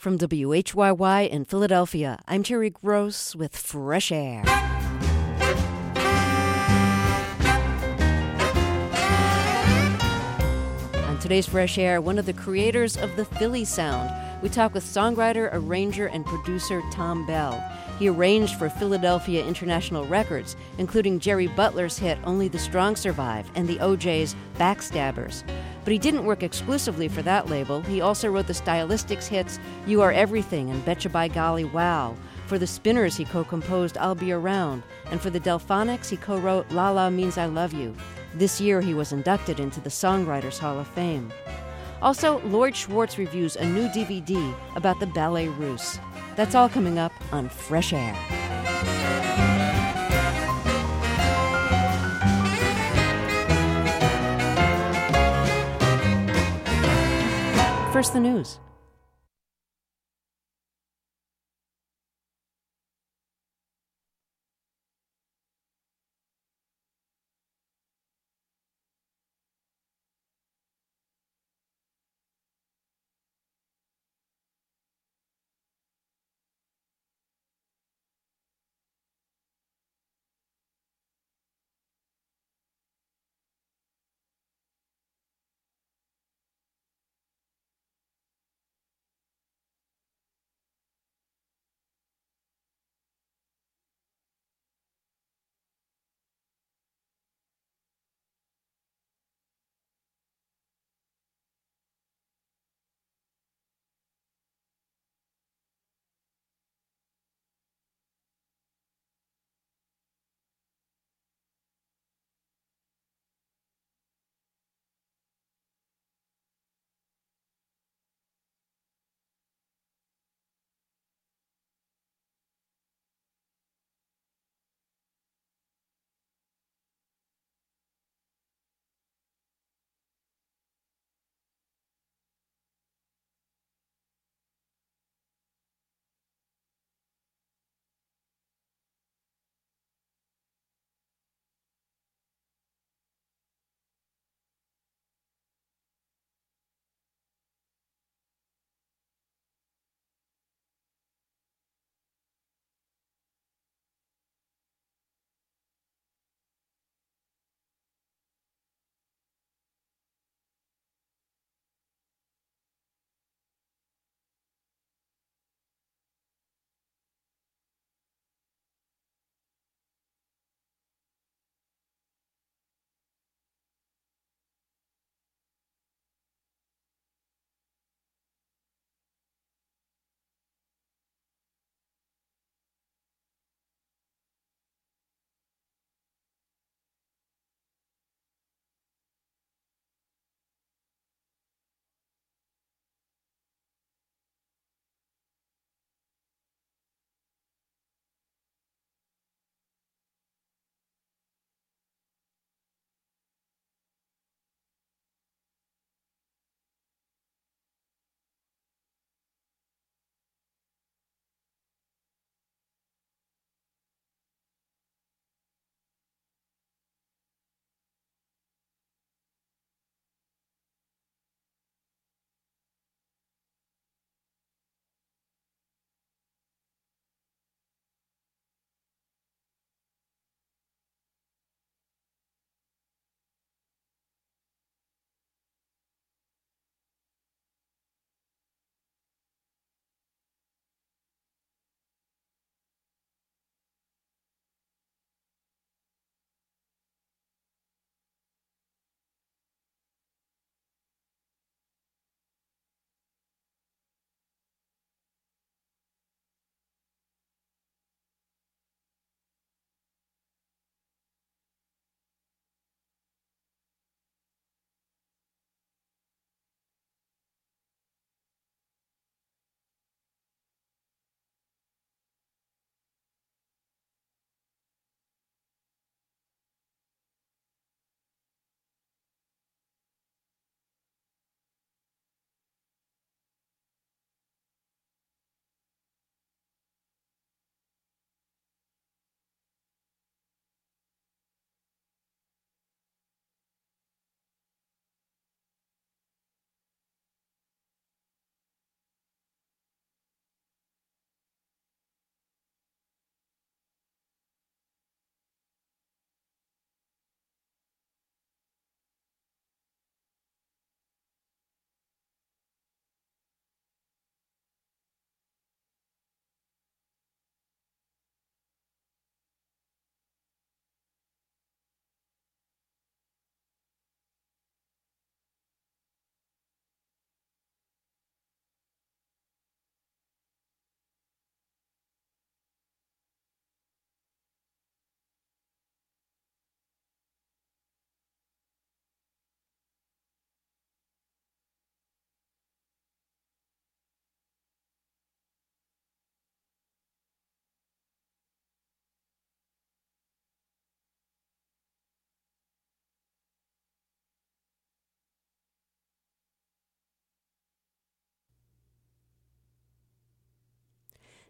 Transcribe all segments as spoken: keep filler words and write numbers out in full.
From W H Y Y in Philadelphia, I'm Terry Gross with Fresh Air. On today's Fresh Air, one of the creators of the Philly sound. We talk with songwriter, arranger, and producer Thom Bell. He arranged for Philadelphia International Records, including Jerry Butler's hit Only the Strong Survive and the O J's Backstabbers. But he didn't work exclusively for that label. He also wrote the Stylistics hits You Are Everything and Betcha by Golly Wow. For the Spinners, he co-composed I'll Be Around. And for the Delphonics, he co-wrote La La Means I Love You. This year, he was inducted into the Songwriters Hall of Fame. Also, Lloyd Schwartz reviews a new D V D about the Ballet Russe. That's all coming up on Fresh Air. First, the news.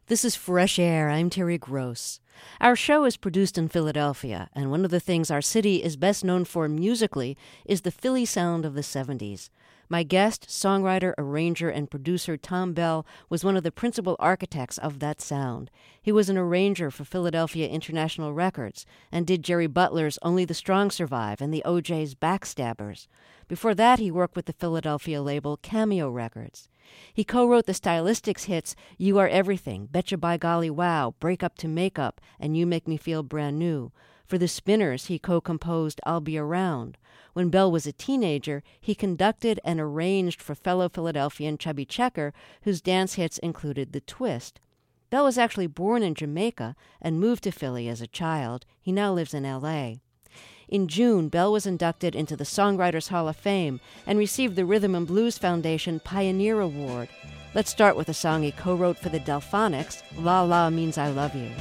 This is Fresh Air. I'm Terry Gross. Our show is produced in Philadelphia, and one of the things our city is best known for musically is the Philly sound of the seventies. My guest, songwriter, arranger, and producer Thom Bell was one of the principal architects of that sound. He was an arranger for Philadelphia International Records and did Jerry Butler's Only the Strong Survive and the O J's Backstabbers. Before that, he worked with the Philadelphia label Cameo Records. He co-wrote the Stylistics hits You Are Everything, Betcha By Golly Wow, Break Up to Make Up, and You Make Me Feel Brand New. For the Spinners, he co-composed I'll Be Around. When Bell was a teenager, he conducted and arranged for fellow Philadelphian Chubby Checker, whose dance hits included The Twist. Bell was actually born in Jamaica and moved to Philly as a child. He now lives in L A. In June, Bell was inducted into the Songwriters Hall of Fame and received the Rhythm and Blues Foundation Pioneer Award. Let's start with a song he co-wrote for the Delphonics, La La Means I Love You.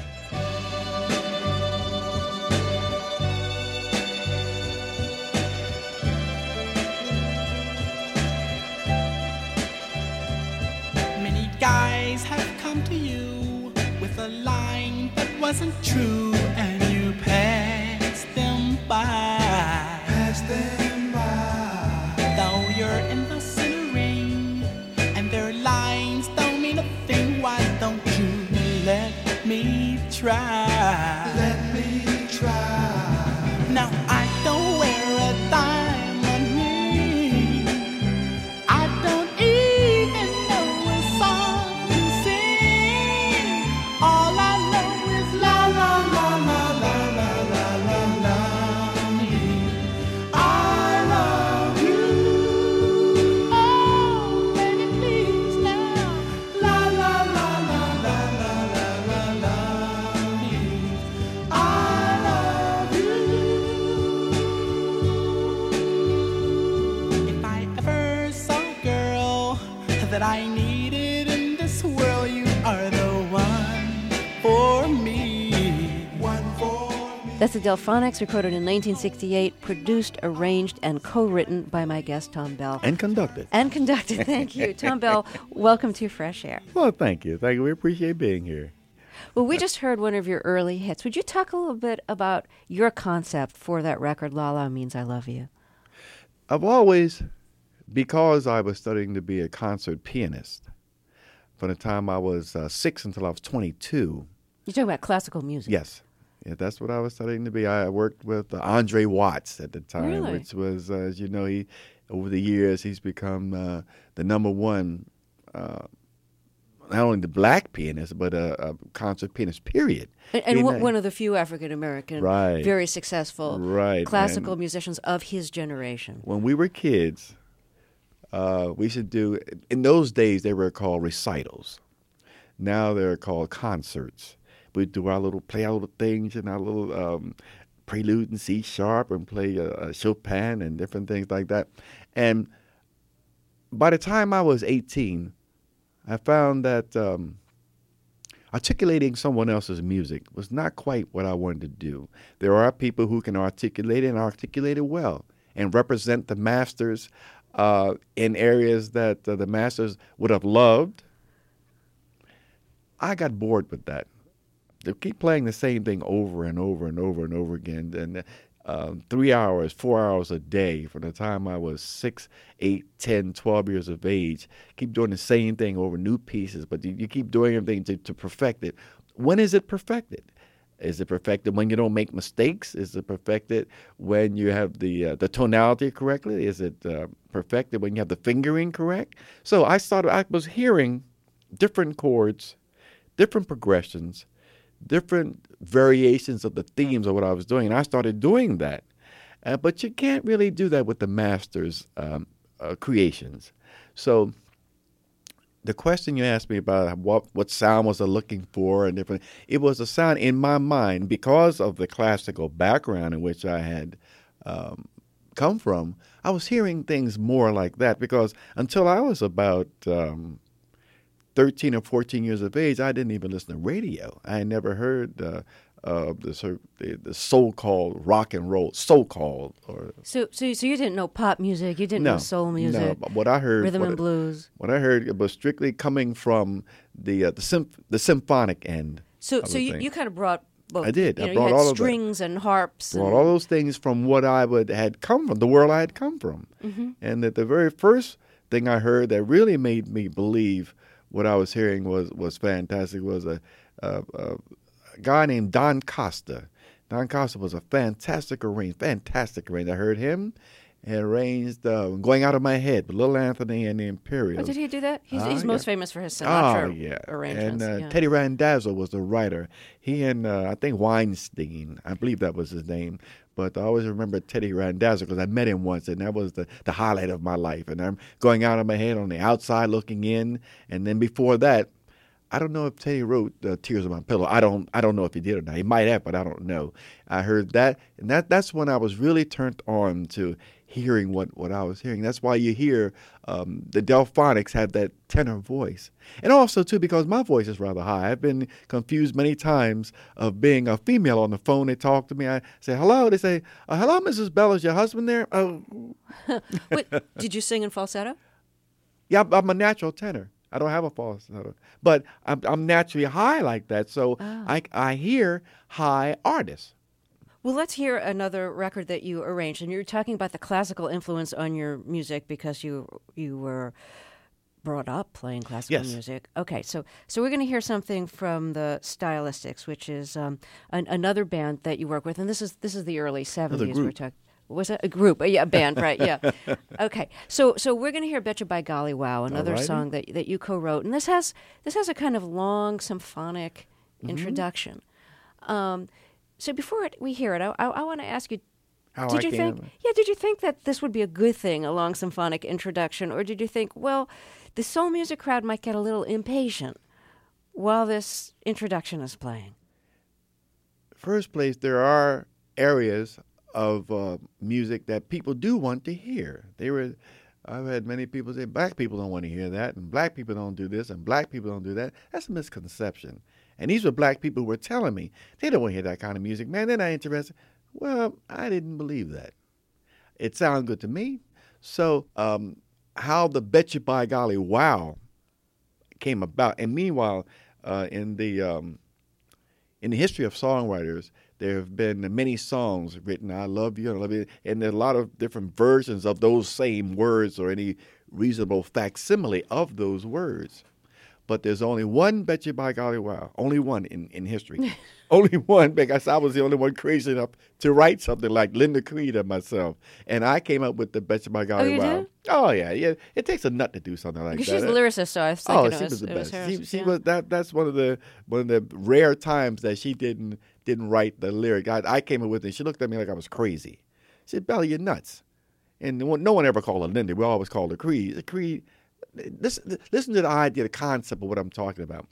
Many guys have come to you with a line that wasn't true, and you passed them by. Pass them by. Though you're in the center ring, and their lines don't mean a thing, why don't you let me try? Let me try. Now I don't wear a diamond ring. I don't even know a song to sing. All I know is la la la la la la la la la. I love you. Oh, baby, please now. La la la la la la la la la. I love you. If I ever saw a girl that I needed in this world, you are the one for me. One for me. That's the Delphonics, recorded in nineteen sixty-eight, produced, arranged, and co-written by my guest, Thom Bell. And conducted. And conducted, thank you. Thom Bell, welcome to Fresh Air. Well, thank you. Thank you. We appreciate being here. Well, we just heard one of your early hits. Would you talk a little bit about your concept for that record, La La Means I Love You? I've always, because I was studying to be a concert pianist, from the time I was uh, six until I was twenty-two. You're talking about classical music. Yes. Yeah, that's what I was studying to be. I worked with uh, Andre Watts at the time, Really? which was, uh, as you know, he over the years, he's become uh, the number one, uh, not only the black pianist, but a, a concert pianist, period. And, and He one na- one of the few African-American, Right. very successful Right, classical and- musicians of his generation. When we were kids, uh, we should do, in those days, they were called recitals. Now they're called concerts. We do our little, play our little things and our little um, prelude in C sharp and play uh, uh, Chopin and different things like that. And by the time I was eighteen, I found that um, articulating someone else's music was not quite what I wanted to do. There are people who can articulate it and articulate it well and represent the masters uh, in areas that uh, the masters would have loved. I got bored with that. They keep playing the same thing over and over and over and over again. And um, three hours, four hours a day from the time I was six, eight, ten, twelve years of age. Keep doing the same thing over new pieces, but you, you keep doing everything to, to perfect it. When is it perfected? Is it perfected when you don't make mistakes? Is it perfected when you have the uh, the tonality correctly? Is it uh, perfected when you have the fingering correct? So I started. I was hearing different chords, different progressions, different variations of the themes of what I was doing, and I started doing that. Uh, but you can't really do that with the masters' um, uh, creations. So the question you asked me about what what sound was I looking for and different, it was a sound in my mind because of the classical background in which I had um, come from. I was hearing things more like that because until I was about um, thirteen or fourteen years of age, I didn't even listen to radio. I had never heard uh, uh, the, so- the the so-called rock and roll, so-called. Or So, so, so you didn't know pop music. You didn't no, know soul no. music, But what I heard, rhythm what, and blues. what I heard was strictly coming from the uh, the symph- the symphonic end. So, of so the you, thing. you kind of brought both. I did. You I know, brought you had all of that. strings and harps. Brought and, all those things from what I would had come from, the world I had come from, Mm-hmm. and that the very first thing I heard that really made me believe what I was hearing was was fantastic was a, a, a guy named Don Costa. Don Costa was a fantastic arranger, fantastic arranger. I heard him and arranged uh, Going Out of My Head with Little Anthony and the Imperials. Oh, did he do that? He's, Ah, he's most yeah. famous for his Sinatra Oh, yeah. arrangements. And uh, yeah. Teddy Randazzo was the writer. He and, uh, I think, Weinstein, I believe that was his name. But I always remember Teddy Randazzo because I met him once, and that was the, the highlight of my life. And I'm going out of my head on the outside looking in. And then before that, I don't know if Teddy wrote uh, "Tears on My Pillow." I don't. I don't know if he did or not. He might have, but I don't know. I heard that, and that that's when I was really turned on to hearing what, what I was hearing. That's why you hear um, the Delphonics have that tenor voice, and also too because my voice is rather high. I've been confused many times of being a female on the phone. They talk to me. I say hello. They say uh, hello, Missus Bell. Is your husband there? Oh, Wait, did you sing in falsetto? yeah. I'm a natural tenor. I don't have a falsetto, but I'm, I'm naturally high like that, so Oh. I, I hear high artists. Well, let's hear another record that you arranged. And you're talking about the classical influence on your music because you you were brought up playing classical Yes. music. Okay, so so we're going to hear something from the Stylistics, which is um, an, another band that you work with, and this is this is the early seventies. We're group. talking. Was it a group? Uh, Yeah, a band, right? Yeah. Okay. So, so we're going to hear "Betcha by Golly Wow," another Alrighty. song that that you co-wrote, and this has this has a kind of long symphonic Mm-hmm. introduction. Um, so before it, we hear it, I, I, I want to ask you: How Did I you can, think? Yeah, did you think that this would be a good thing, a long symphonic introduction, or did you think, well, the soul music crowd might get a little impatient while this introduction is playing? First place, there are areas of uh, music that people do want to hear. They were, I've had many people say black people don't want to hear that, and black people don't do this, and black people don't do that. That's a misconception. And these were black people who were telling me they don't want to hear that kind of music. Man, they're not interested. Well, I didn't believe that. It sounded good to me. So, um, how the "Betcha by Golly Wow" came about, and meanwhile, uh, in the um, in the history of songwriters, there have been many songs written. I love you, I love you, and there are a lot of different versions of those same words or any reasonable facsimile of those words. But there's only one "Betcha by Golly Wow," only one in, in history. Only one, because I was the only one crazy enough to write something like Linda Creed and myself. And I came up with the "Betcha by Golly you Wow. did? Oh, yeah, yeah. It takes a nut to do something like Because that. she's the lyricist, so I was thinking Oh, it she was, was the it was best. hers. She, she yeah. was that. That's one of the one of the rare times that she didn't didn't write the lyric. I, I came up with it. She looked at me like I was crazy. She said, "Bella, you're nuts." And no one, no one ever called her Linda. We always called her Creed. Creed. Listen, listen to the idea, the concept of what I'm talking about.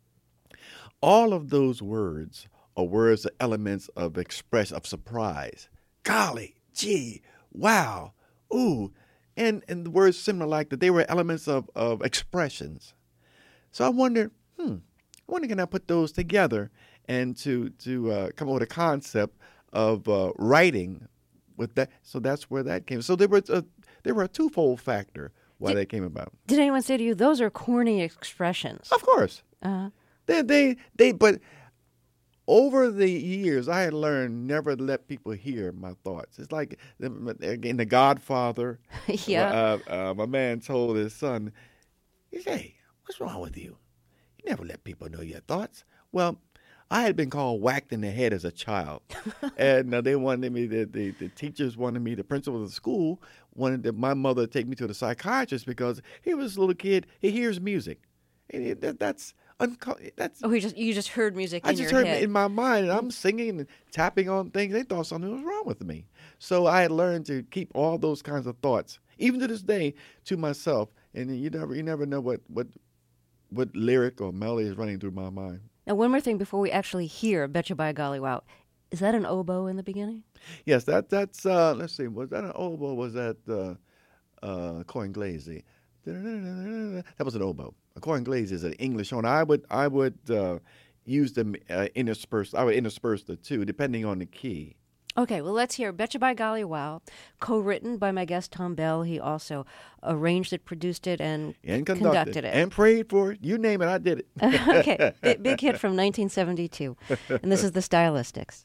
All of those words are words or elements of express of surprise. Golly, gee, wow, ooh, and and the words similar like that. They were elements of, of expressions. So I wonder, hmm, I wonder can I put those together and to to uh, come up with a concept of uh, writing with that. So that's where that came. So there was a there were a twofold factor why Did- that came about. Did anyone say to you, those are corny expressions? Of course. Uh, They, they, they, but over the years, I had learned never to let people hear my thoughts. It's like, in The Godfather, yeah. uh, uh, my man told his son, he said, "Hey, what's wrong with you? You never let people know your thoughts." Well, I had been called whacked in the head as a child. And uh, they wanted me, the, the, the teachers wanted me, the principal of the school wanted the, my mother to take me to the psychiatrist because he was a little kid, he hears music. And it, that, that's... Unco- that's Oh, you just you just heard music I in just your heard head. it in my mind, and I'm singing and tapping on things. They thought something was wrong with me. So I had learned to keep all those kinds of thoughts, even to this day, to myself. And you never, you never know what what what lyric or melody is running through my mind. Now, one more thing before we actually hear "Betcha by Golly Wow," is that an oboe in the beginning? Yes, that that's. Uh, let's see, was that an oboe? Was that uh, uh, Coin Glazy? That was an oboe. A corn glaze is an English horn. I would I would uh, use them uh, interspersed. I would intersperse the two, depending on the key. Okay, well, let's hear Betcha by Golly Wow, co-written by my guest Tom Bell. He also arranged it, produced it, and, and conducted, conducted it. And prayed for it. You name it, I did it. Okay, big, big hit from nineteen seventy-two. And this is the Stylistics.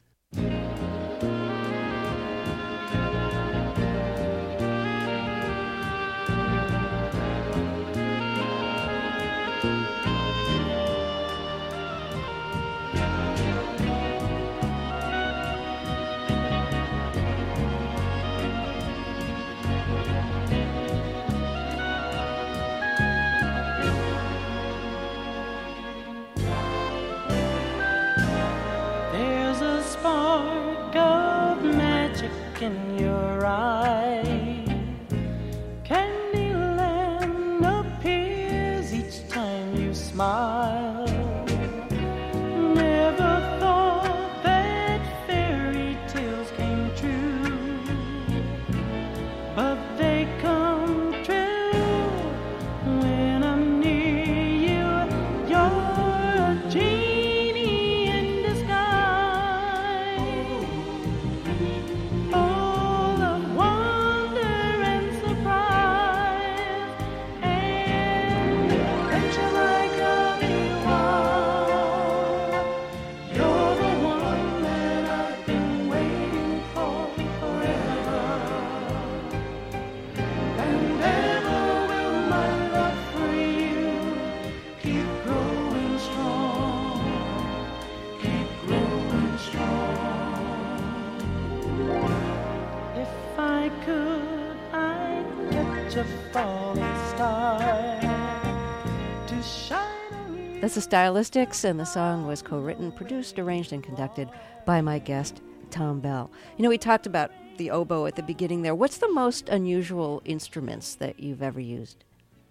There's a spark of magic in your eye. Candyland appears each time you smile. Never thought that fairy tales came true, but they come true when I'm near you. You're a genie in disguise, full of wonder and surprise. And betcha like a wow, you're the one that I've been waiting for forever. And ever will my love for you keep growing strong, keep growing strong. If I could, I'd catch a falling star to shine on you. That's the Stylistics, and the song was co-written, produced, arranged, and conducted by my guest, Tom Bell. You know, we talked about the oboe at the beginning there. What's the most unusual instruments that you've ever used?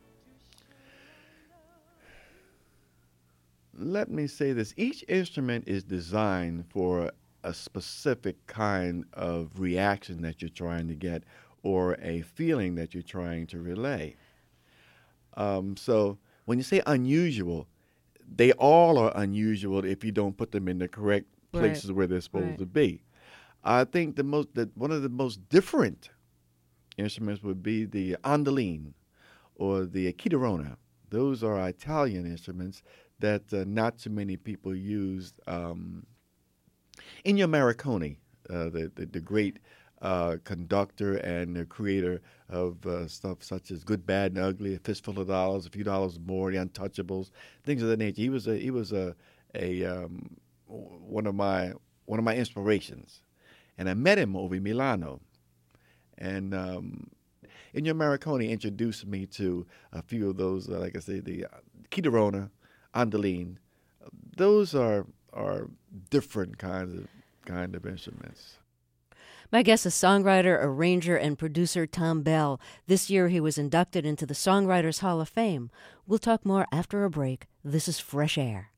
Let me say this. Each instrument is designed for a specific kind of reaction that you're trying to get or a feeling that you're trying to relay. Um, so when you say unusual, they all are unusual if you don't put them in the correct Right. places where they're supposed Right. to be. I think the most that one of the most different instruments would be the andaline or the chitarrona. Those are Italian instruments that uh, not too many people use. Um, Ennio Morricone, uh, the, the the great uh, conductor and the creator of uh, stuff such as Good, Bad, and Ugly, A Fistful of Dollars, A Few Dollars More, The Untouchables, things of that nature. He was a he was a a um, one of my one of my inspirations, and I met him over in Milano, and um, Ennio Morricone introduced me to a few of those, uh, like I say, the uh, chitarrona, andaline. Those are are different kinds of kind of instruments. My guest is songwriter, arranger, and producer Tom Bell. This year he was inducted into the Songwriters Hall of Fame. We'll talk more after a break. This is Fresh Air.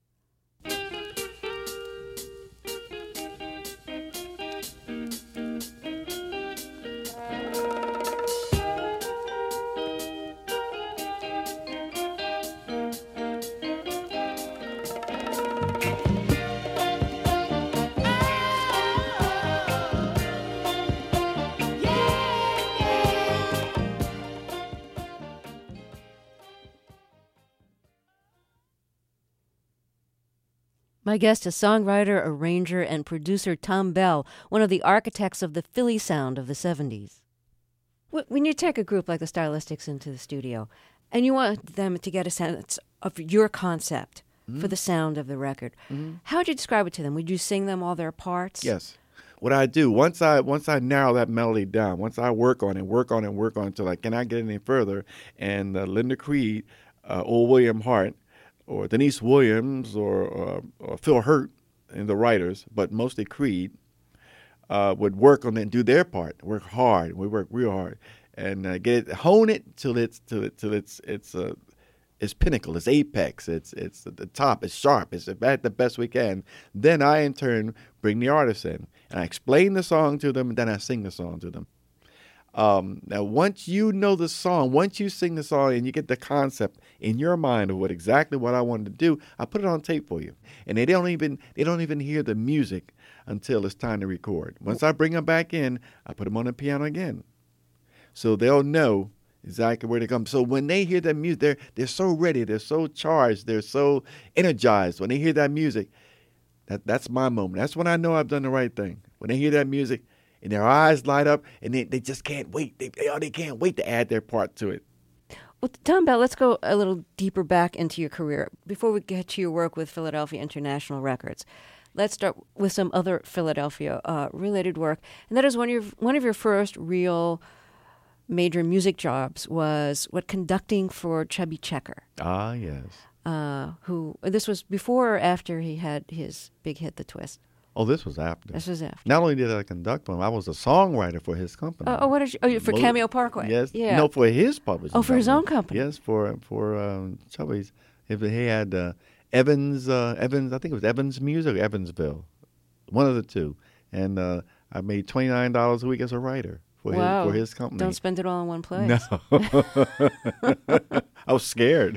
My guest is songwriter, arranger, and producer Tom Bell, one of the architects of the Philly sound of the seventies. When you take a group like the Stylistics into the studio, and you want them to get a sense of your concept mm-hmm. for the sound of the record, mm-hmm. how would you describe it to them? Would you sing them all their parts? Yes. What I do, once I once I narrow that melody down, once I work on it, work on it, work on it until I cannot get any further, and uh, Linda Creed uh, or William Hart, or Denise Williams, or, or, or Phil Hurt, and the writers, but mostly Creed, uh, would work on it and do their part. Work hard. We work real hard and uh, get it, hone it till it's till it till it's it's uh, it's pinnacle, it's apex, it's it's at the top, it's sharp, it's at the best we can. Then I in turn bring the artists in and I explain the song to them, and then I sing the song to them. Um, now, once you know the song, once you sing the song and you get the concept in your mind of what exactly what I wanted to do, I put it on tape for you. And they don't even they don't even hear the music until it's time to record. Once I bring them back in, I put them on the piano again, so they'll know exactly where to come. So when they hear that music, they're they're so ready, they're so charged, they're so energized. When they hear that music, that that's my moment. That's when I know I've done the right thing. When they hear that music, and their eyes light up, and they, they just can't wait. They, they, oh, they can't wait to add their part to it. Well, Tom Bell, let's go a little deeper back into your career. Before we get to your work with Philadelphia International Records, let's start with some other Philadelphia-related uh, work. And that is one of your, one of your first real major music jobs was, what, conducting for Chubby Checker. Ah, yes. Uh, who, this was before or after he had his big hit, The Twist? Oh, this was after. This was after. Not only did I conduct him, I was a songwriter for his company. Oh, oh what did you? Oh, for Mo- Cameo Parkway. Yes. Yeah. No, for his publishing. Oh, for company. his own company. Yes, for for um, Chubby's. If he had uh, Evans, uh, Evans, I think it was Evans Music, or Evansville, one of the two, and uh, I made twenty nine dollars a week as a writer for wow. his for his company. Don't spend it all in one place. No. I was scared.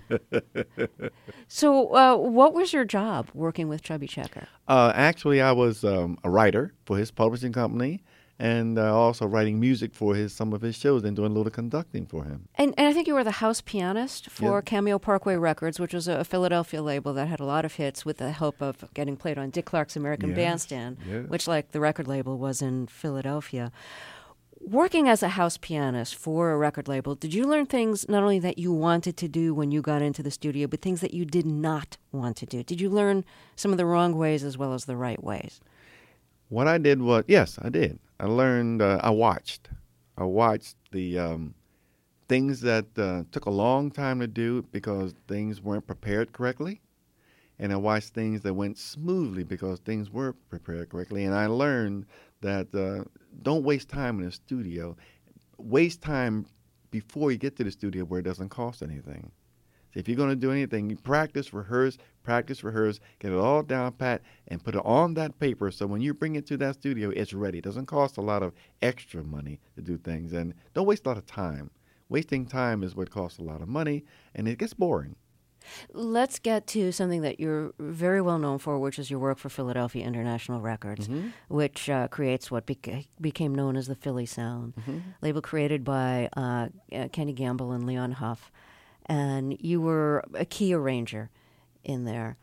So, uh, what was your job working with Chubby Checker? Uh, actually, I was um, a writer for his publishing company, and uh, also writing music for his some of his shows and doing a little conducting for him. And, and I think you were the house pianist for Yeah. Cameo Parkway Records, which was a Philadelphia label that had a lot of hits with the help of getting played on Dick Clark's American Yes, Bandstand, yes. which, like the record label, was in Philadelphia. Working as a house pianist for a record label, did you learn things not only that you wanted to do when you got into the studio, but things that you did not want to do? Did you learn some of the wrong ways as well as the right ways? What I did was, yes, I did. I learned, uh, I watched. I watched the um, things that uh, took a long time to do because things weren't prepared correctly. And I watched things that went smoothly because things were prepared correctly. And I learned that uh, don't waste time in the studio. Waste time before you get to the studio where it doesn't cost anything. So if you're going to do anything, you practice, rehearse, practice, rehearse, get it all down pat, and put it on that paper so when you bring it to that studio, it's ready. It doesn't cost a lot of extra money to do things. And don't waste a lot of time. Wasting time is what costs a lot of money, and it gets boring. Let's get to something that you're very well known for, which is your work for Philadelphia International Records, Mm-hmm. which uh, creates what beca- became known as the Philly Sound, Mm-hmm. label created by uh, uh, Kenny Gamble and Leon Huff. And you were a key arranger in there.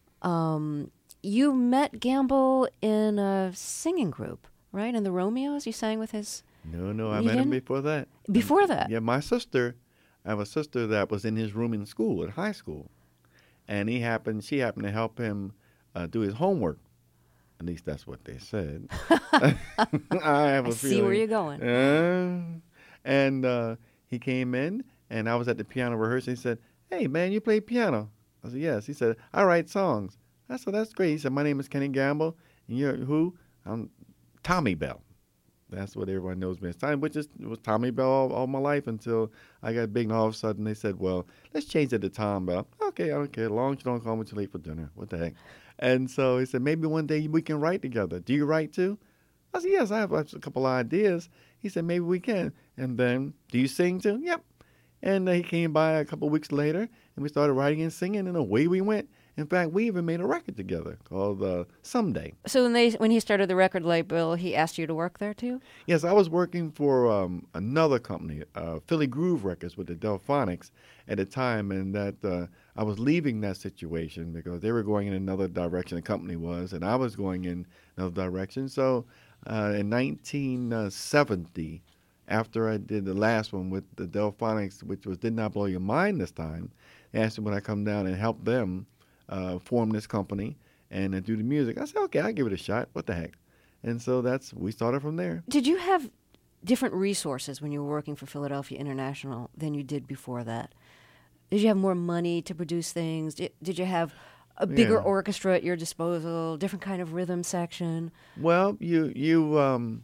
Um, you met Gamble in a singing group, right? In the Romeos? You sang with his... No, no, I You met him didn't? before that. Before that? Yeah, my sister, I have a sister that was in his room in school, at high school. And he happened, she happened to help him uh, do his homework. At least that's what they said. I have a I see where feeling. you're going. Uh, and uh, he came in, and I was at the piano rehearsal. He said, "Hey, man, you play piano?" I said, "Yes." He said, "I write songs." I said, "That's great." He said, "My name is Kenny Gamble, and you're who?" I'm Tommy Bell. That's what everyone knows me as Tommy, which is, it was Tommy Bell all, all my life until I got big, and all of a sudden they said, "Well, let's change it to Tom Bell." Okay, I don't care. As long as you don't call me too late for dinner. What the heck? And so he said, "Maybe one day we can write together. Do you write too?" I said, "Yes, I have a couple ideas." He said, "Maybe we can." And then, "Do you sing too?" "Yep." And uh, he came by a couple of weeks later, and we started writing and singing, and away we went. In fact, we even made a record together called uh, Someday. So when they when he started the record label, he asked you to work there too? Yes, I was working for um, another company, uh, Philly Groove Records with the Delphonics at the time, and that uh, I was leaving that situation because they were going in another direction, the company was, and I was going in another direction. So uh, in nineteen seventy, after I did the last one with the Delphonics, which was Did Not Blow Your Mind this time, they asked me would I come down and help them uh, form this company and uh, do the music. I said, okay, I'll give it a shot. What the heck? And so that's we started from there. Did you have different resources when you were working for Philadelphia International than you did before that? Did you have more money to produce things? Did, did you have a bigger Yeah. orchestra at your disposal, different kind of rhythm section? Well, you you um,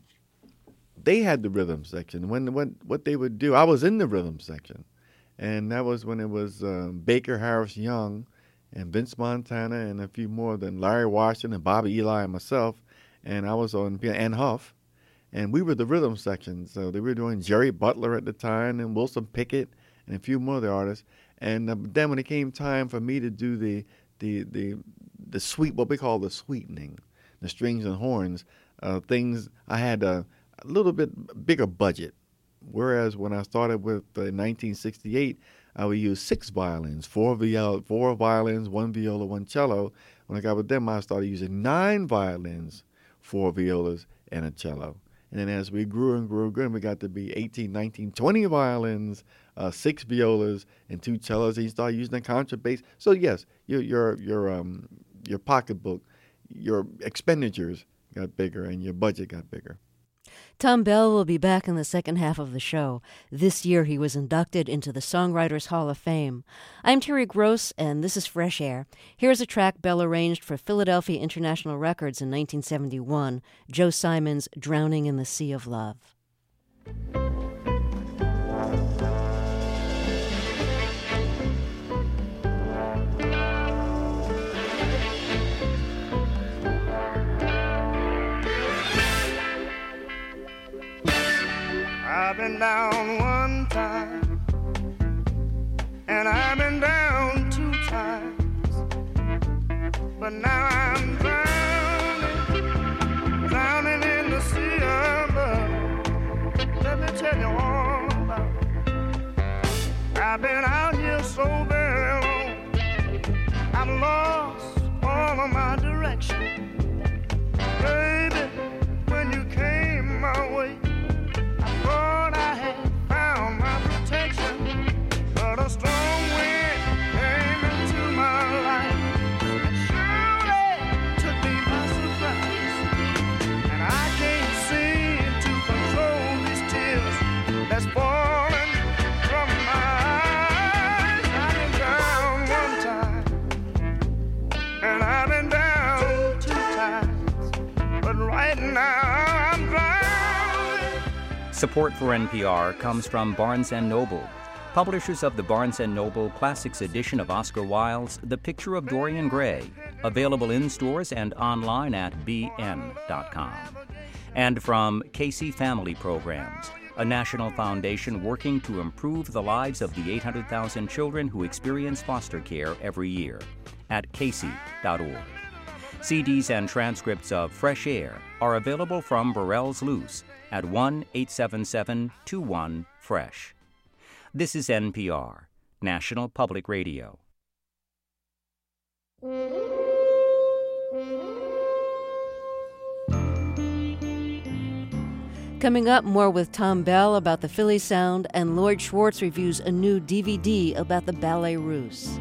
they had the rhythm section. When when what they would do, I was in the rhythm section, and that was when it was um, Baker Harris Young, and Vince Montana, and a few more than Larry Washington and Bobby Eli and myself, and I was on piano and Huff, and we were the rhythm section. So they were doing Jerry Butler at the time, and Wilson Pickett, and a few more other artists. And uh, then when it came time for me to do the the the the sweet, what we call the sweetening, the strings and horns, uh, things, I had a, a little bit bigger budget. Whereas when I started with uh, nineteen sixty-eight, I would use six violins, four viol, four violins, one viola, one cello. When I got with them, I started using nine violins, four violas, and a cello. And then as we grew and grew and grew, we got to be eighteen, nineteen, twenty violins, uh, six violas, and two cellos. And you start using the contrabass. So yes, your your your um your pocketbook, your expenditures got bigger, and your budget got bigger. Thom Bell will be back in the second half of the show. This year he was inducted into the Songwriters Hall of Fame. I'm Terry Gross, and this is Fresh Air. Here's a track Bell arranged for Philadelphia International Records in nineteen seventy-one, Joe Simon's Drowning in the Sea of Love. I've been down one time, and I've been down two times, but now I'm drowning, drowning in the sea of love. Let me tell you all about it. I've been out here so very long, I've lost all of my direction. Baby, when you came my way, thought I had found my protection, but a strong wind came into my life and surely took me by surprise. And I can't seem to control these tears that's falling from my eyes. I've been down one time, and I've been down two times, but right now I'm drowning. Support for N P R comes from Barnes and Noble, publishers of the Barnes and Noble Classics edition of Oscar Wilde's The Picture of Dorian Gray, available in stores and online at b n dot com. And from Casey Family Programs, a national foundation working to improve the lives of the eight hundred thousand children who experience foster care every year, at casey dot org. C Ds and transcripts of Fresh Air are available from Burrell's Loose at one eight seven seven two one fresh. This is N P R, National Public Radio. Coming up, more with Thom Bell about the Philly sound, and Lloyd Schwartz reviews a new D V D about the Ballet Russe.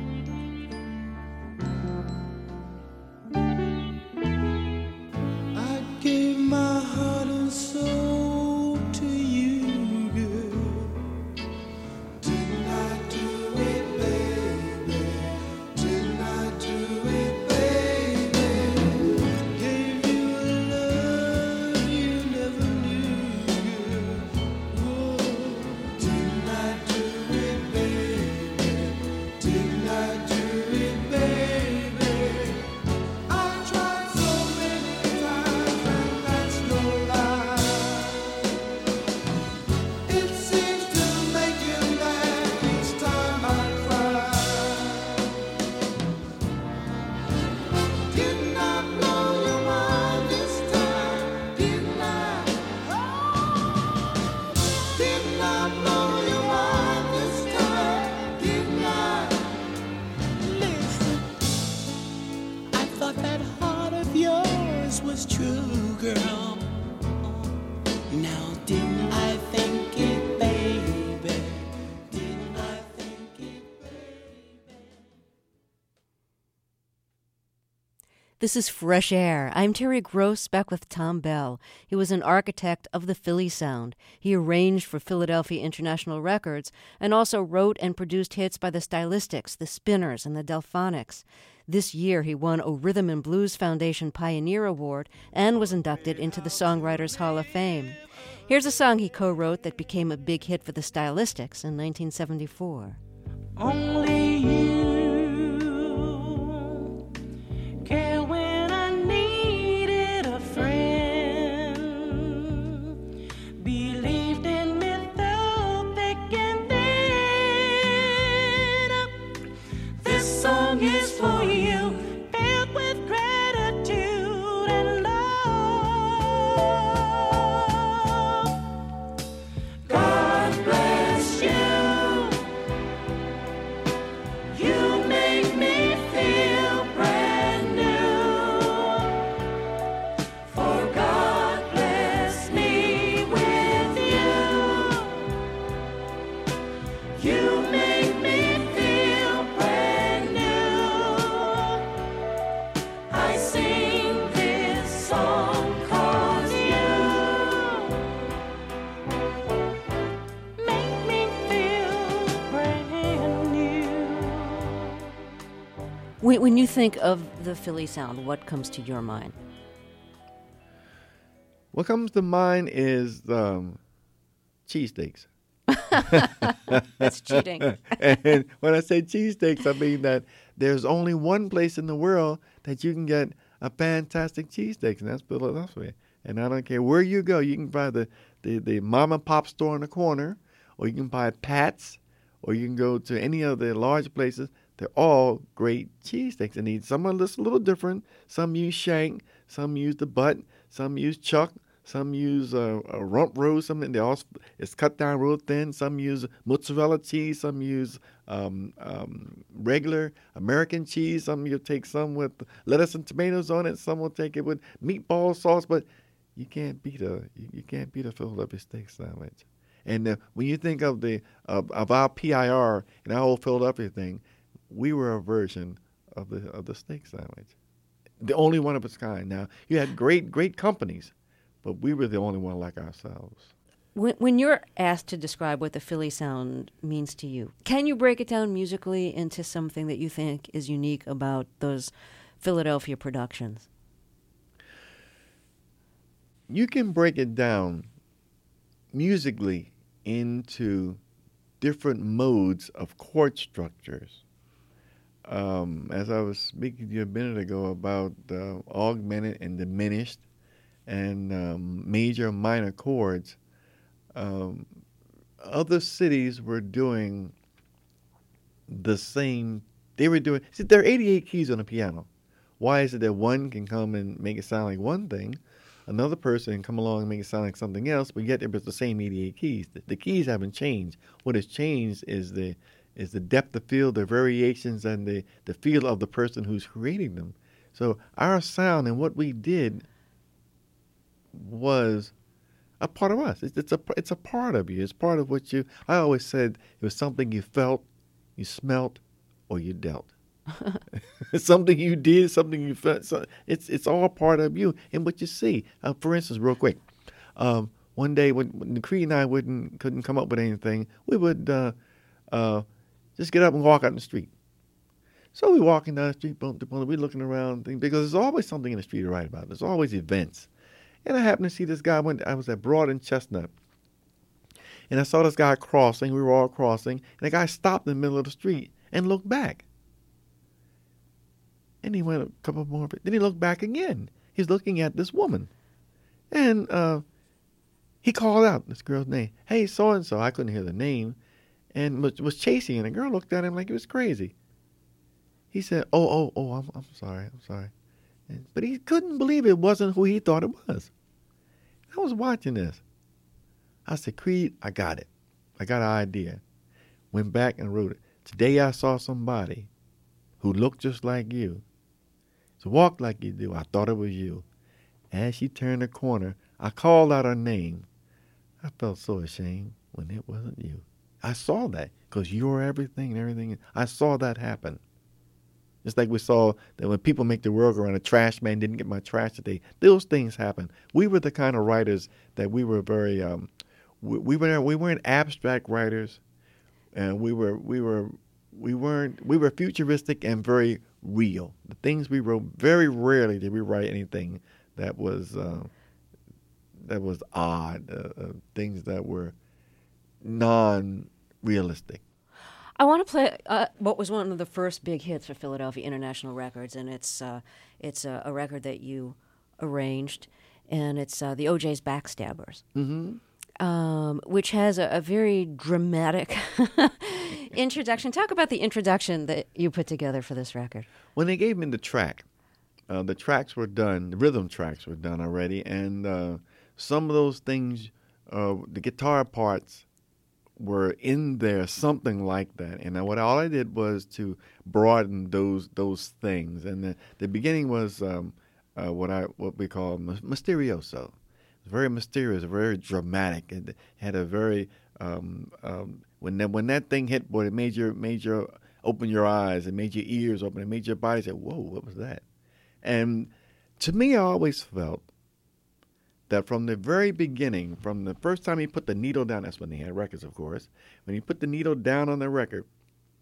My heart and soul to you, girl. Didn't I do it, baby? Didn't I do it, baby? Gave you a love you never knew, girl. Whoa. Didn't I do it, baby? Didn't I do it, baby? I tried so many times. No lie. It seems to make you laugh each time I cry. Didn't I blow your mind this time? Didn't I? Didn't I blow your mind this time? Didn't I? Listen, I thought that heart of yours was true, girl. Now didn't I think it, baby? Didn't I think it, baby? This is Fresh Air. I'm Terry Gross, back with Thom Bell. He was an architect of the Philly sound. He arranged for Philadelphia International Records and also wrote and produced hits by the Stylistics, the Spinners, and the Delphonics. This year, he won a Rhythm and Blues Foundation Pioneer Award and was inducted into the Songwriters Hall of Fame. Here's a song he co-wrote that became a big hit for the Stylistics in nineteen seventy-four. Only you care when I needed a friend. When, when you think of the Philly sound, what comes to your mind? What comes to mind is um, cheesesteaks. That's cheating. And when I say cheesesteaks, I mean that there's only one place in the world that you can get a fantastic cheesesteaks, and that's Philadelphia. And I don't care where you go, you can buy the, the, the mom and pop store on the corner, or you can buy Pat's, or you can go to any of the large places. They're all great cheesesteaks. And these, some are just a little different. Some use shank, some use the butt, some use chuck, some use uh, a rump roast. Some they all it's cut down real thin. Some use mozzarella cheese. Some use um, um, regular American cheese. Some you'll take some with lettuce and tomatoes on it. Some will take it with meatball sauce. But you can't beat a you, you can't beat a Philadelphia steak sandwich. And uh, when you think of the of, of our P I R and our whole Philadelphia thing, we were a version of the of the steak sandwich, the only one of its kind. Now you had great great companies, but we were the only one like ourselves. When, when you're asked to describe what the Philly sound means to you, can you break it down musically into something that you think is unique about those Philadelphia productions? You can break it down musically into different modes of chord structures. Um, as I was speaking to you a minute ago about uh, augmented and diminished and um, major and minor chords, um, other cities were doing the same. They were doing, see, there are eighty-eight keys on a piano. Why is it that one can come and make it sound like one thing, another person can come along and make it sound like something else, but yet it was the same eighty-eight keys? The, the keys haven't changed. What has changed is the is the depth of field, the variations, and the, the feel of the person who's creating them. So our sound and what we did was a part of us. It's, it's a it's a part of you. It's part of what you. I always said it was something you felt, you smelt, or you dealt. It's something you did, something you felt. So it's it's all part of you and what you see. Uh, for instance, real quick, um, one day when, when Creed and I wouldn't couldn't come up with anything, we would uh, uh, just get up and walk out in the street. So we walking down the street, bump to bump, we looking around, things, because there's always something in the street to write about. There's always events. And I happened to see this guy when I was at Broad and Chestnut. And I saw this guy crossing. We were all crossing. And the guy stopped in the middle of the street and looked back. And he went a couple more. Then he looked back again. He's looking at this woman. And uh, he called out this girl's name. Hey, so-and-so. I couldn't hear the name. And was, was chasing. And the girl looked at him like he was crazy. He said, oh, oh, oh, I'm, I'm sorry. I'm sorry. But he couldn't believe it wasn't who he thought it was. I was watching this. I said, Creed, I got it. I got an idea. Went back and wrote it. Today I saw somebody who looked just like you, so walked like you do. I thought it was you. As she turned the corner, I called out her name. I felt so ashamed when it wasn't you. I saw that because you were everything and everything. I saw that happen. Just like we saw that when people make the world go around, a trash man didn't get my trash today. Those things happen. We were the kind of writers that we were very, um, we, we were we weren't abstract writers, and we were we were we weren't we were futuristic and very real. The things we wrote, very rarely did we write anything that was uh, that was odd, uh, uh, things that were non-realistic. I want to play uh, what was one of the first big hits for Philadelphia International Records, and it's uh, it's a, a record that you arranged, and it's uh, the O J's Backstabbers, mm-hmm. um, which has a, a very dramatic introduction. Talk about the introduction that you put together for this record. When they gave me the track, uh, the tracks were done, the rhythm tracks were done already, and uh, some of those things, uh, the guitar parts, were in there, something like that. And what all I did was to broaden those those things. And the, the beginning was um, uh, what I what we call mysterioso. It was very mysterious, very dramatic. It had a very um, um, when that when that thing hit, boy, it made your made your open your eyes, it made your ears open, it made your body say, "Whoa, what was that?" And to me, I always felt that from the very beginning, from the first time he put the needle down, that's when they had records, of course, when he put the needle down on the record,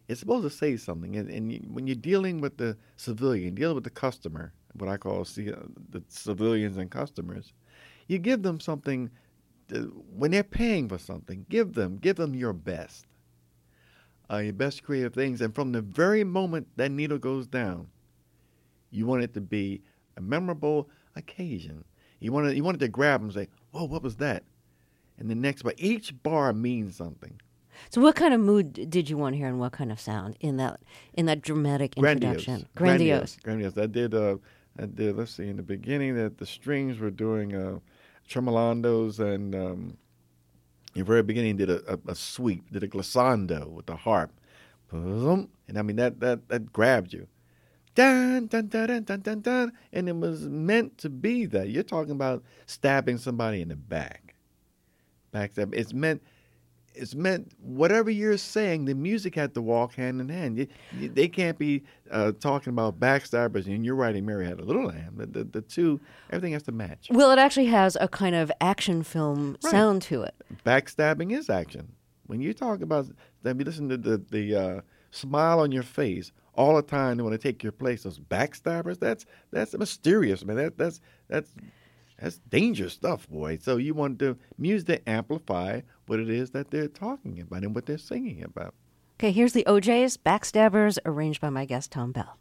it's supposed to say something. And, and you, when you're dealing with the civilian, dealing with the customer, what I call see, uh, the civilians and customers, you give them something. To, when they're paying for something, give them, give them your best, uh, your best creative things. And from the very moment that needle goes down, you want it to be a memorable occasion. You want to, you want it to grab them and say, "Whoa, what was that?" And the next, but each bar means something. So, what kind of mood did you want to hear, and what kind of sound in that in that dramatic introduction? Grandiose. Grandiose. Grandiose. I did. Uh, I did. Let's see. In the beginning, that the strings were doing uh, tremolandos, and um, in the very beginning, did a, a, a sweep, did a glissando with the harp, and I mean that that that grabbed you. Dun, dun, dun, dun, dun, dun, dun, and it was meant to be that. You're talking about stabbing somebody in the back. Backstab. It's meant. It's meant whatever you're saying, the music had to walk hand in hand. You, you, they can't be uh, talking about backstabbers and you're writing Mary Had a Little Lamb. The, the, the two, everything has to match. Well, it actually has a kind of action film right. sound to it. Backstabbing is action. When you talk about, then you listen to the, the uh, smile on your face all the time, they want to take your place. Those backstabbers, that's that's mysterious, man. That, that's that's that's dangerous stuff, boy. So you want the music to amplify what it is that they're talking about and what they're singing about. Okay, here's the O Js, Backstabbers, arranged by my guest, Thom Bell.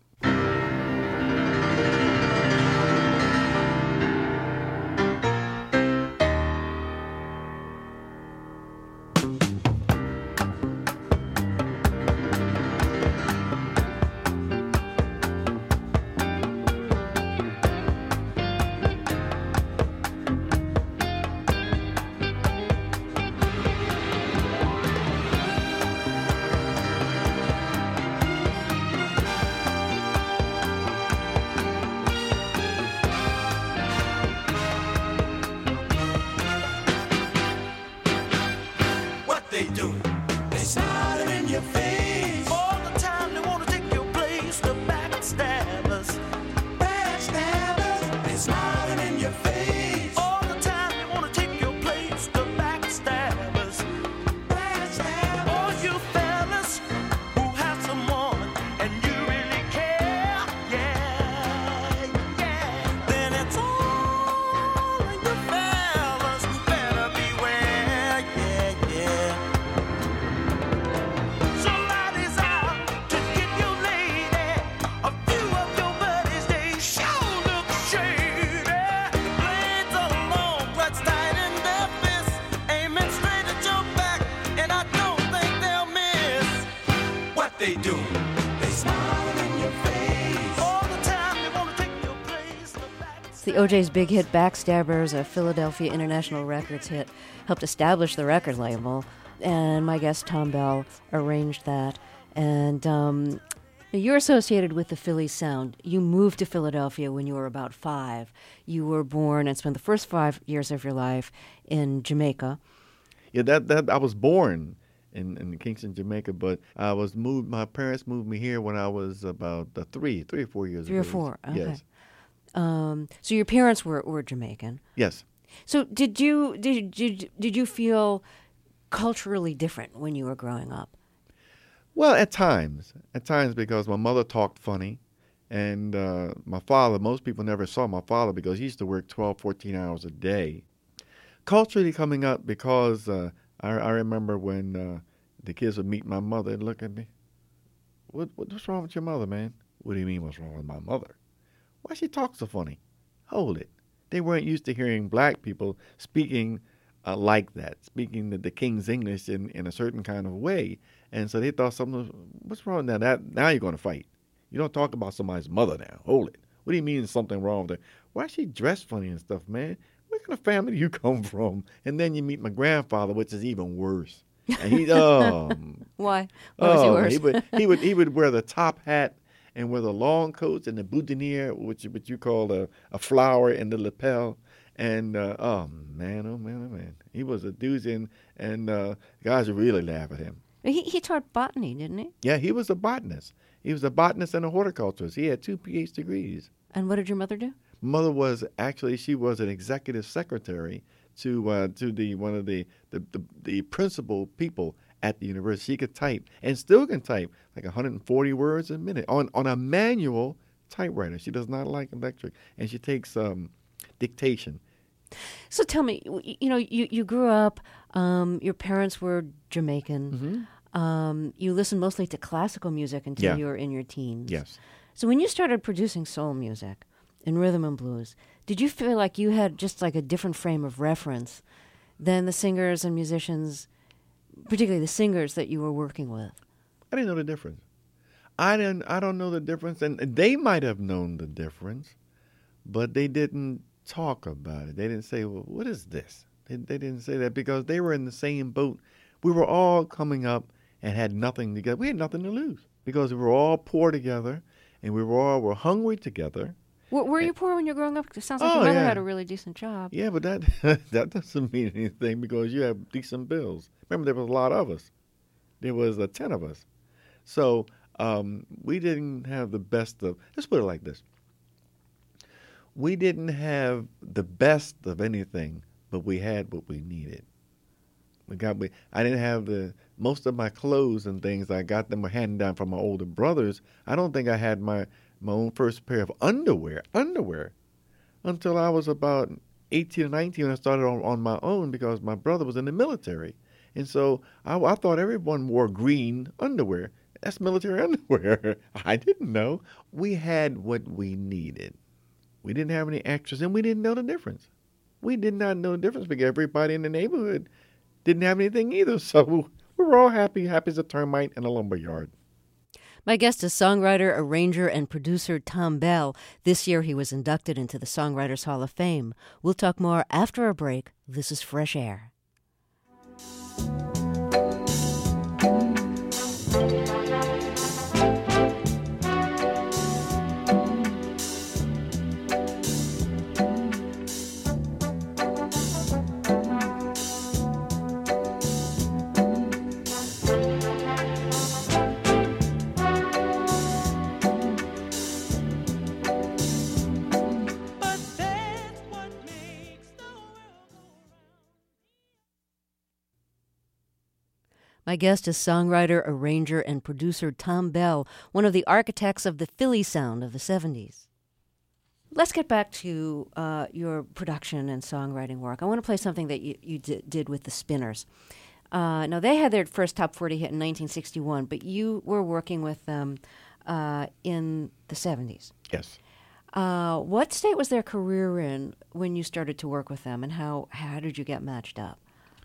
The O J's big hit Backstabbers, a Philadelphia International Records hit, helped establish the record label, and my guest Thom Bell arranged that. And um, you're associated with the Philly sound. You moved to Philadelphia when you were about five. You were born and spent the first five years of your life in Jamaica. Yeah, that that I was born in, in Kingston, Jamaica, but I was moved. My parents moved me here when I was about uh, three, three or four years Three old. or four, okay. Yes. Um, so your parents were, were Jamaican. Yes. So did you did did did you feel culturally different when you were growing up? Well, at times, at times because my mother talked funny, and uh, my father. Most people never saw my father because he used to work twelve, fourteen hours a day. Culturally coming up because uh, I, I remember when uh, the kids would meet my mother and look at me. What what's wrong with your mother, man? What do you mean? What's wrong with my mother? Why she talk so funny? Hold it. They weren't used to hearing black people speaking uh, like that, speaking the, the King's English in, in a certain kind of way. And so they thought something, what's wrong now? That, now you're going to fight. You don't talk about somebody's mother now. Hold it. What do you mean something wrong with her? Why is she dressed funny and stuff, man? What kind of family do you come from? And then you meet my grandfather, which is even worse. And he, um, Why? Why oh, was he worse? he would, he would, he would wear the top hat and wear the long coats and the boutonniere, which what you call a, a flower in the lapel. And, uh, oh, man, oh, man, oh, man. He was a doozy, and, and uh, guys would really laugh at him. He, he taught botany, didn't he? Yeah, he was a botanist. He was a botanist and a horticulturist. He had two P H degrees. And what did your mother do? Mother was actually, she was an executive secretary to uh, to the one of the, the, the, the principal people at the university. She could type and still can type like one hundred forty words a minute on, on a manual typewriter. She does not like electric, and she takes um, dictation. So tell me, you know, you, you grew up, um, your parents were Jamaican. Mm-hmm. Um, you listened mostly to classical music until Yeah. you were in your teens. Yes. So when you started producing soul music and rhythm and blues, did you feel like you had just like a different frame of reference than the singers and musicians, particularly the singers that you were working with? I didn't know the difference. I didn't. I don't know the difference, and they might have known the difference, but they didn't talk about it. They didn't say, "Well, what is this?" They, they didn't say that because they were in the same boat. We were all coming up and had nothing together. We had nothing to lose because we were all poor together, and we were all were hungry together. Were, were you poor when you were growing up? It sounds like Oh, your mother yeah. had a really decent job. Yeah, but that that doesn't mean anything because you have decent bills. Remember, there was a lot of us. There was uh, ten of us. So um, we didn't have the best of, let's put it like this. We didn't have the best of anything, but we had what we needed. We got. We, I didn't have the, most of my clothes and things, I got them handed down from my older brothers. I don't think I had my, my own first pair of underwear, underwear, until I was about eighteen or nineteen when I started on, on my own because my brother was in the military. And so I, I thought everyone wore green underwear. That's military underwear. I didn't know. We had what we needed. We didn't have any extras, and we didn't know the difference. We did not know the difference because everybody in the neighborhood didn't have anything either. So we were all happy, happy as a termite in a lumberyard. My guest is songwriter, arranger, and producer Thom Bell. This year he was inducted into the Songwriters Hall of Fame. We'll talk more after a break. This is Fresh Air. My guest is songwriter, arranger, and producer Thom Bell, one of the architects of the Philly sound of the seventies. Let's get back to uh, your production and songwriting work. I want to play something that you, you d- did with the Spinners. Uh, now, they had their first top forty hit in nineteen sixty-one, but you were working with them uh, in the seventies. Yes. Uh, what state was their career in when you started to work with them, and how, how did you get matched up?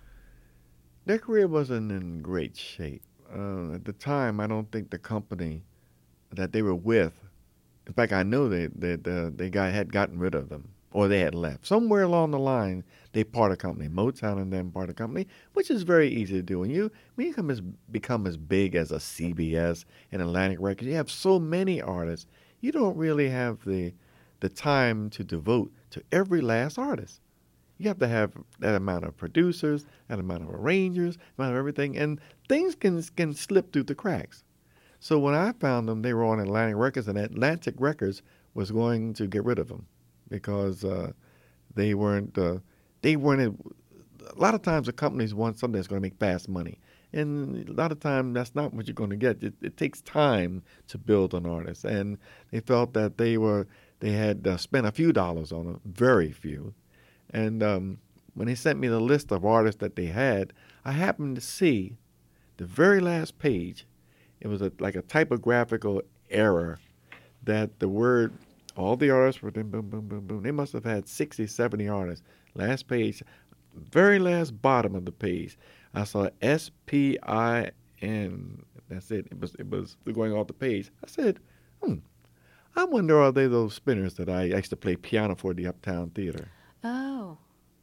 Their career wasn't in great shape. Uh, at the time, I don't think the company that they were with, in fact, I know that they, they, they got, had gotten rid of them, or they had left. Somewhere along the line, they parted company. Motown and them parted company, which is very easy to do. When you, when you come as, become as big as a C B S and Atlantic Records, you have so many artists, you don't really have the, the time to devote to every last artist. You have to have that amount of producers, that amount of arrangers, amount of everything, and things can can slip through the cracks. So when I found them, they were on Atlantic Records, and Atlantic Records was going to get rid of them because uh, they weren't. Uh, they weren't. A lot of times, the companies want something that's going to make fast money, and a lot of times that's not what you're going to get. It, it takes time to build an artist, and they felt that they were they had uh, spent a few dollars on them, very few. And um, when they sent me the list of artists that they had, I happened to see the very last page. It was a, like a typographical error that the word, all the artists were boom, boom, boom, boom, boom. They must have had sixty, seventy artists. Last page, very last bottom of the page, I saw S P I N. That's it. It was, it was going off the page. I said, hmm, I wonder are they those Spinners that I used to play piano for at the Uptown Theater? Oh.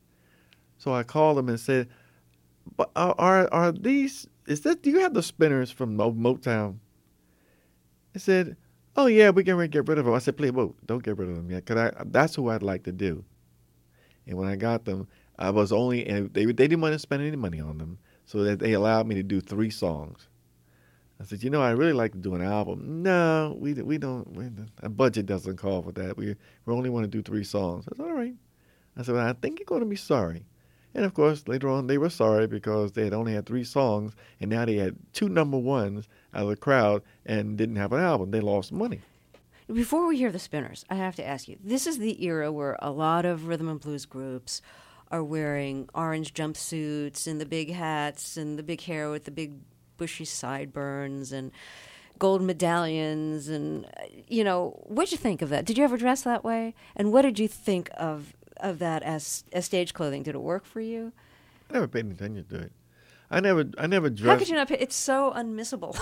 So I called them and said, "But are are, are these? Is that? Do you have the Spinners from Mo- Motown?" They said, "Oh yeah, we can get rid of them." I said, "Please, whoa, don't get rid of them yet, because that's who I'd like to do." And when I got them, I was only and they they didn't want to spend any money on them, so that they allowed me to do three songs. I said, "You know, I really like to do an album." "No, we we don't. We, our budget doesn't call for that. We we only want to do three songs." I said, "All right." I said, "Well, I think you're going to be sorry, And of course, later on, they were sorry because they had only had three songs, and now they had two number ones out of the crowd and didn't have an album. They lost money. Before we hear the Spinners, I have to ask you, this is the era where a lot of rhythm and blues groups are wearing orange jumpsuits and the big hats and the big hair with the big bushy sideburns and gold medallions. And, you know, what'd you think of that? Did you ever dress that way? And what did you think of of that as as stage clothing? Did it work for you? I never paid any attention to it. I never, I never dressed. How could you not pay? It's so unmissable.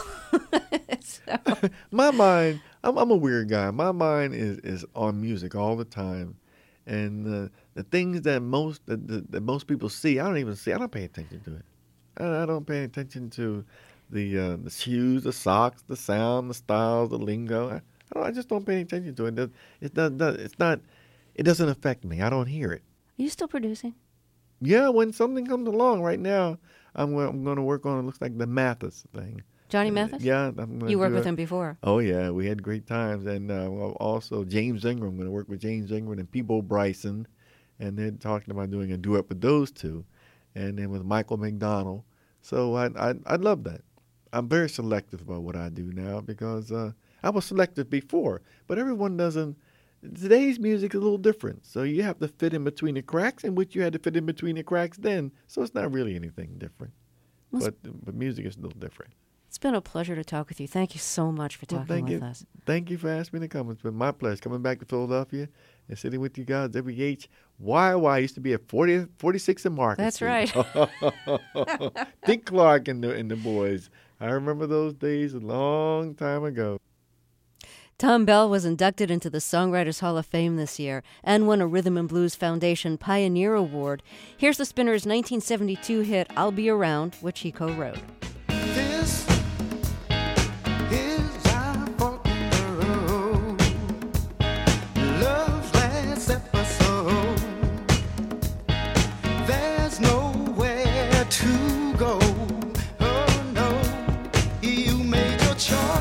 so. My mind, I'm, I'm a weird guy. My mind is, is on music all the time, and uh, the things that most that, that, that most people see, I don't even see. I don't pay attention to it. I, I don't pay attention to the uh, the shoes, the socks, the sound, the styles, the lingo. I, I, don't, I just don't pay attention to it. It's not, it's not. It doesn't affect me. I don't hear it. Are you still producing? Yeah, when something comes along. Right now, I'm, I'm going to work on, it looks like the Mathis thing. Johnny Mathis? Uh, yeah. I'm gonna you worked with a, him before. Oh, yeah. We had great times. And uh, also James Ingram. I'm going to work with James Ingram and Peabo Bryson. And they're talking about doing a duet with those two. And then with Michael McDonald. So I, I, I love that. I'm very selective about what I do now because uh, I was selective before. But everyone doesn't. Today's music is a little different, so you have to fit in between the cracks, in which you had to fit in between the cracks then. So it's not really anything different, well, but but music is a little different. It's been a pleasure to talk with you. Thank you so much for well, talking with you. us. Thank you for asking me to come. It's been my pleasure coming back to Philadelphia and sitting with you guys. W H Y Y used to be at forty, forty-six in Market That's Street. right. Dick Clark and the and the boys. I remember those days a long time ago. Thom Bell was inducted into the Songwriters Hall of Fame this year and won a Rhythm and Blues Foundation Pioneer Award. Here's the Spinners' nineteen seventy-two hit, I'll Be Around, which he co-wrote. This is our fork road, love's last episode. There's nowhere to go. Oh no, you made your choice.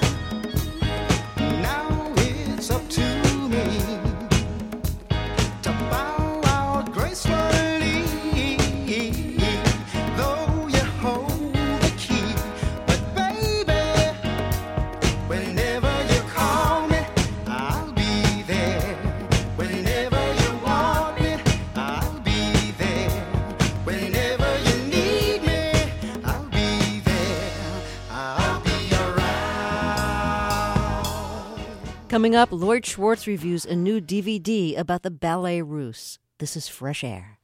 Coming up, Lloyd Schwartz reviews a new D V D about the Ballet Russe. This is Fresh Air.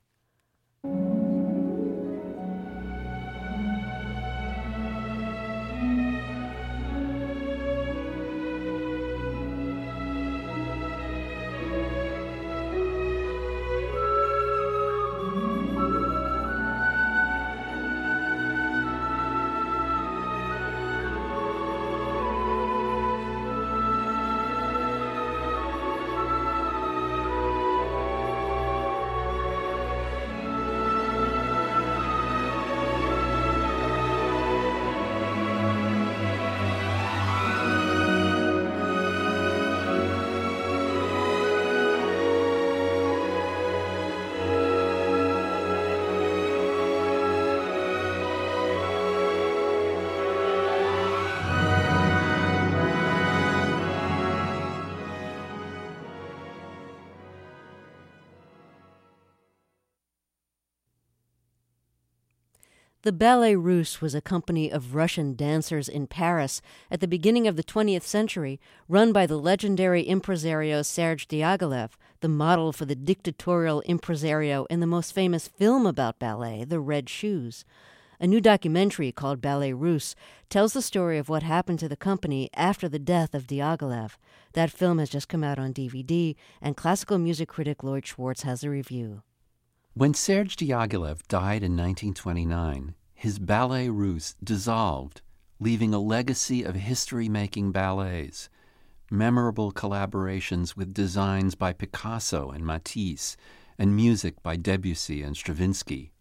The Ballet Russe was a company of Russian dancers in Paris at the beginning of the twentieth century, run by the legendary impresario Serge Diaghilev, the model for the dictatorial impresario in the most famous film about ballet, The Red Shoes. A new documentary called Ballet Russe tells the story of what happened to the company after the death of Diaghilev. That film has just come out on D V D, and classical music critic Lloyd Schwartz has a review. When Serge Diaghilev died in nineteen twenty-nine, his Ballet Russe dissolved, leaving a legacy of history-making ballets, memorable collaborations with designs by Picasso and Matisse, and music by Debussy and Stravinsky.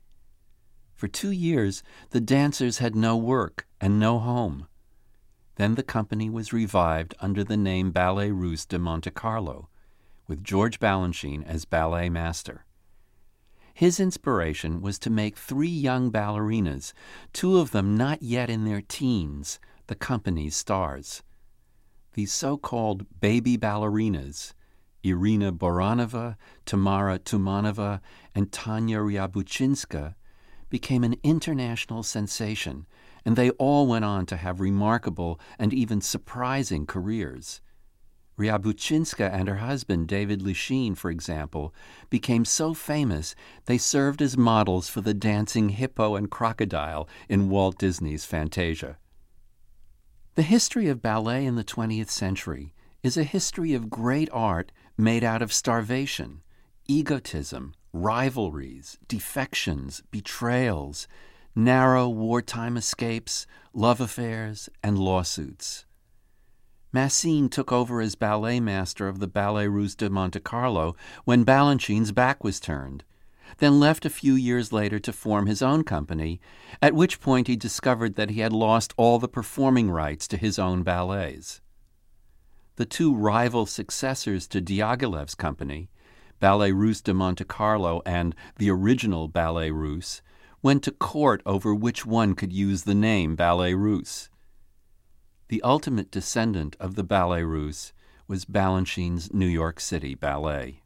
For two years, the dancers had no work and no home. Then the company was revived under the name Ballet Russe de Monte Carlo, with George Balanchine as ballet master. His inspiration was to make three young ballerinas, two of them not yet in their teens, the company's stars. These so-called baby ballerinas, Irina Boranova, Tamara Tumanova, and Tanya Ryabuchinska, became an international sensation, and they all went on to have remarkable and even surprising careers. Ryabuchinska and her husband, David Lichine, for example, became so famous they served as models for the dancing hippo and crocodile in Walt Disney's Fantasia. The history of ballet in the twentieth century is a history of great art made out of starvation, egotism, rivalries, defections, betrayals, narrow wartime escapes, love affairs, and lawsuits. Massine took over as ballet master of the Ballet Russe de Monte Carlo when Balanchine's back was turned, then left a few years later to form his own company, at which point he discovered that he had lost all the performing rights to his own ballets. The two rival successors to Diaghilev's company, Ballet Russe de Monte Carlo and the original Ballet Russe, went to court over which one could use the name Ballet Russe. The ultimate descendant of the Ballet Russe was Balanchine's New York City Ballet.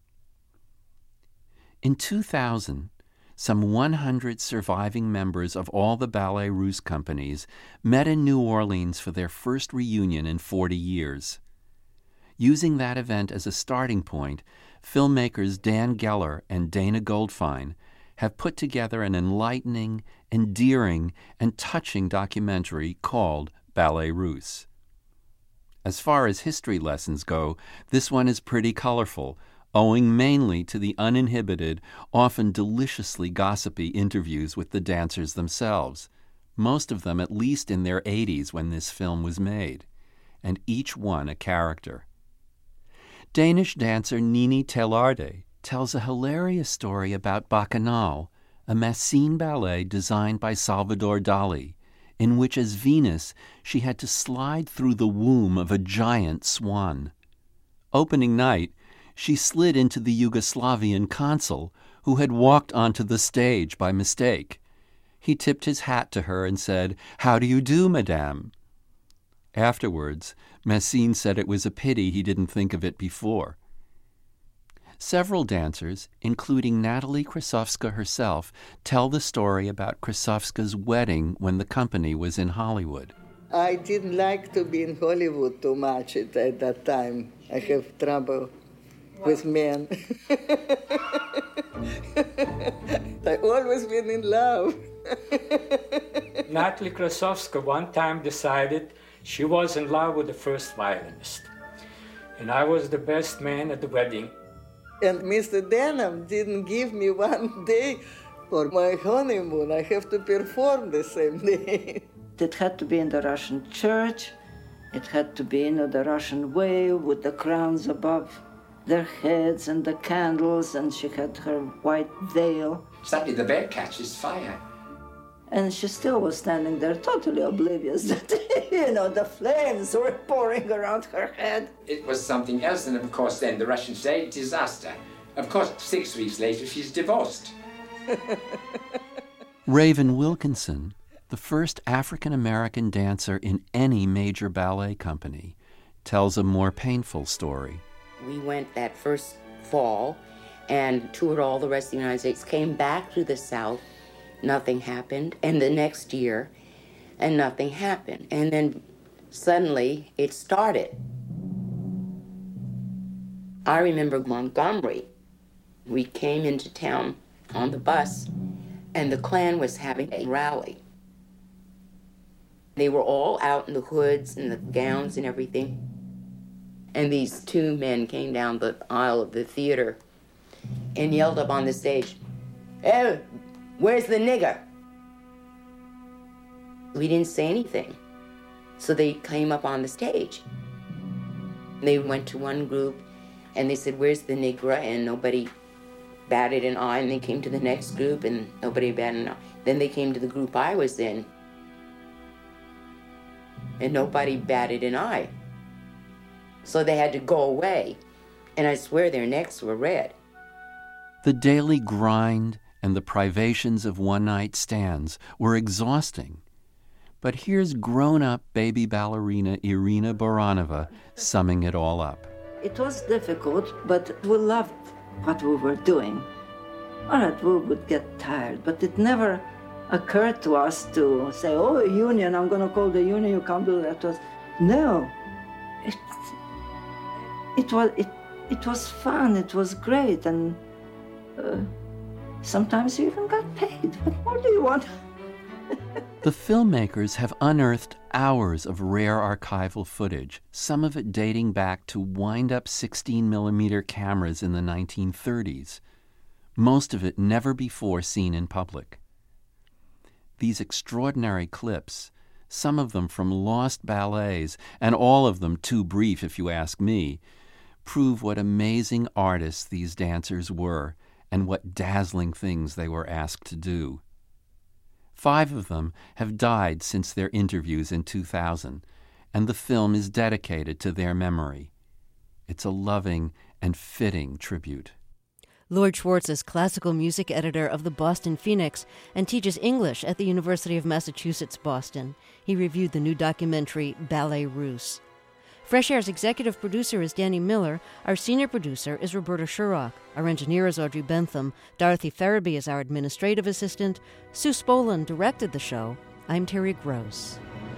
In two thousand, some one hundred surviving members of all the Ballet Russe companies met in New Orleans for their first reunion in forty years. Using that event as a starting point, filmmakers Dan Geller and Dana Goldfein have put together an enlightening, endearing, and touching documentary called Ballet Russe. As far as history lessons go, this one is pretty colorful, owing mainly to the uninhibited, often deliciously gossipy interviews with the dancers themselves, most of them at least in their eighties when this film was made, and each one a character. Danish dancer Nini Telarde tells a hilarious story about Bacchanal, a Massine ballet designed by Salvador Dali, in which as Venus she had to slide through the womb of a giant swan. Opening night, she slid into the Yugoslavian consul, who had walked onto the stage by mistake. He tipped his hat to her and said, "How do you do, madame?" Afterwards, Massine said it was a pity he didn't think of it before. Several dancers, including Natalie Krasovska herself, tell the story about Krasovska's wedding when the company was in Hollywood. I didn't like to be in Hollywood too much at, at that time. I have trouble with men. I've always been in love. Natalie Krasovska one time decided she was in love with the first violinist. And I was the best man at the wedding. And Mister Denham didn't give me one day for my honeymoon. I have to perform the same day. It had to be in the Russian church. It had to be in the Russian way with the crowns above their heads and the candles, and she had her white veil. Suddenly the veil catches fire. And she still was standing there totally oblivious that, you know, the flames were pouring around her head. It was something else, and of course then the Russians say disaster. Of course, six weeks later she's divorced. Raven Wilkinson, the first African-American dancer in any major ballet company, tells a more painful story. We went that first fall and toured all the rest of the United States, came back to the South. Nothing happened, and the next year, and nothing happened. And then suddenly it started. I remember Montgomery. We came into town on the bus, and the Klan was having a rally. They were all out in the hoods and the gowns and everything. And these two men came down the aisle of the theater and yelled up on the stage, "Hey, where's the nigger?" We didn't say anything. So they came up on the stage. They went to one group and they said, "Where's the nigger?" And nobody batted an eye. And they came to the next group and nobody batted an eye. Then they came to the group I was in and nobody batted an eye. So they had to go away. And I swear their necks were red. The daily grind and the privations of one-night stands were exhausting. But here's grown-up baby ballerina Irina Baranova summing it all up. It was difficult, but we loved what we were doing. All right, we would get tired, but it never occurred to us to say, oh, a union, I'm going to call the union, you can't do that. It was, no, it, it, was, it, it was fun, it was great, and uh, sometimes you even got paid. What more do you want? The filmmakers have unearthed hours of rare archival footage, some of it dating back to wind-up sixteen millimeter cameras in the nineteen thirties, most of it never before seen in public. These extraordinary clips, some of them from lost ballets, and all of them too brief if you ask me, prove what amazing artists these dancers were and what dazzling things they were asked to do. Five of them have died since their interviews in two thousand, and the film is dedicated to their memory. It's a loving and fitting tribute. Lloyd Schwartz is classical music editor of the Boston Phoenix and teaches English at the University of Massachusetts, Boston. He reviewed the new documentary Ballet Russe. Fresh Air's executive producer is Danny Miller. Our senior producer is Roberta Shurock. Our engineer is Audrey Bentham. Dorothy Farabee is our administrative assistant. Sue Spolin directed the show. I'm Terry Gross.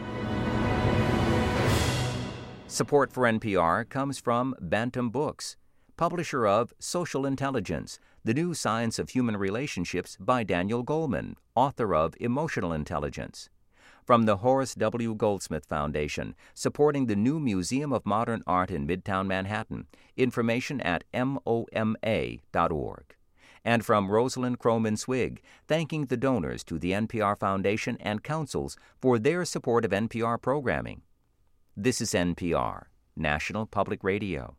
Support for N P R comes from Bantam Books, publisher of Social Intelligence, The New Science of Human Relationships by Daniel Goleman, author of Emotional Intelligence. From the Horace W. Goldsmith Foundation, supporting the new Museum of Modern Art in Midtown Manhattan. Information at M O M A dot org. And from Rosalind Croman Swig, thanking the donors to the N P R Foundation and councils for their support of N P R programming. This is N P R, National Public Radio.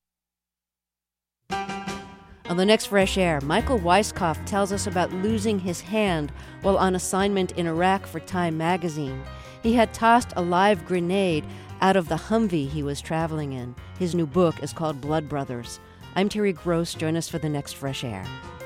On the next Fresh Air, Michael Weiskopf tells us about losing his hand while on assignment in Iraq for Time magazine. He had tossed a live grenade out of the Humvee he was traveling in. His new book is called Blood Brothers. I'm Terry Gross. Join us for the next Fresh Air.